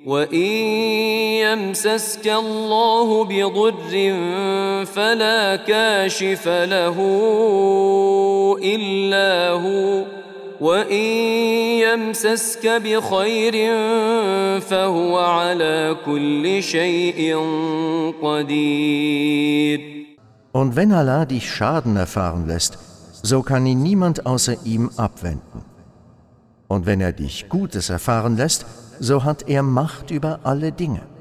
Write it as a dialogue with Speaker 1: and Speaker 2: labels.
Speaker 1: وإن يمسسك الله بضر فلا كاشف له إلا هو وإن يمسسك بخير فهو على كل شيء قدير.
Speaker 2: Und wenn Allah dich Schaden erfahren lässt, so kann ihn niemand außer ihm abwenden. Und wenn er dich Gutes erfahren lässt, so hat er Macht über alle Dinge.